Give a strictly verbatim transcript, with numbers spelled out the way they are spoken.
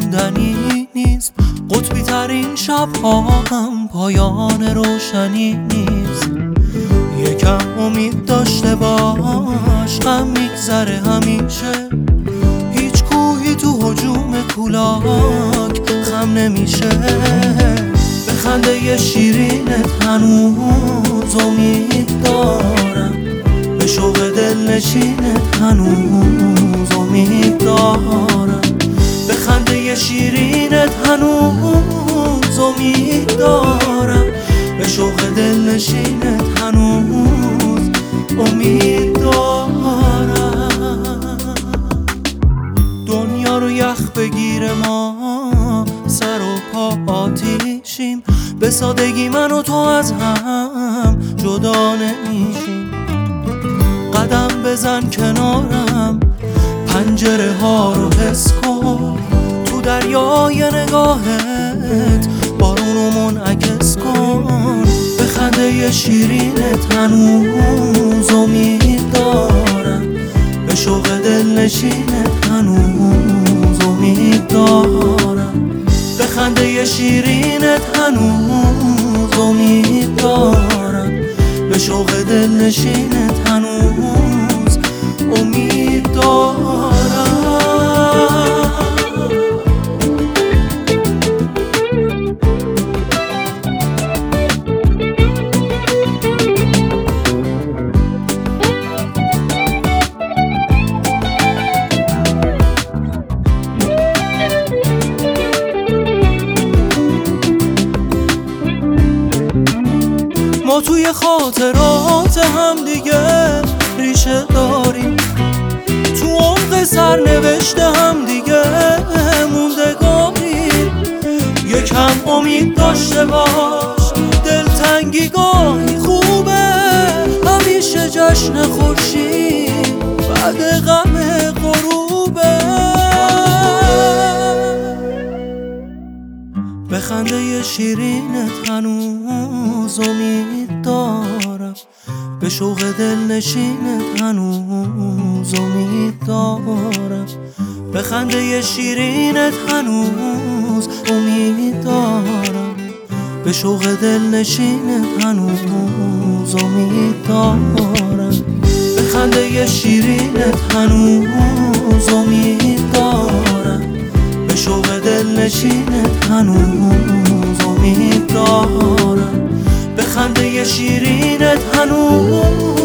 موندنی نیست، قطبی ترین شب‌ها هم پایان روشنی نیست. یکم امید داشته باش، غم میگذره همیشه، هیچ کوهی تو هجوم کولاک خم نمیشه. به خنده شیرینت هنوز امید دارم، به شوق دلنشینت هنوز امید دارم. به خنده شیرینت هنوز امید دارم، به شوق دلنشینت هنوز امید دارم. دنیا رو یخ بگیره ما سر و پا آتیشیم، به سادگی من و تو از هم جدا نمیشیم. قدم بزن کنارم، پنجره ها رو حس کن، تو دریای نگاهت بارونو منعکس کن. به خنده شیرینت هنوز امید دارم، به شوق دلنشینت هنوز امید دارم. به خنده شیرینت هنوز امید دارم، به شوق دلنشینت هنوز امید دارم. ما توی خاطرات هم دیگه ریشه داریم، تو عمق سرنوشت هم دیگه موندگاریم. یکم امید داشته باش، دلتنگی گاهی خوبه، همیشه جشن خورشید بعد غم غروبه. به خنده شیرینت هنوز امید دارم، به شوق دلنشینت هنوز امید دارم. به خنده شیرینت هنوز امید دارم، به شوق دلنشینت هنوز امید دارم. به خنده شیرینت هنوز امید دارم، به شوق دلنشینت هنوز امید دارم. به خنده شیرینت هنوز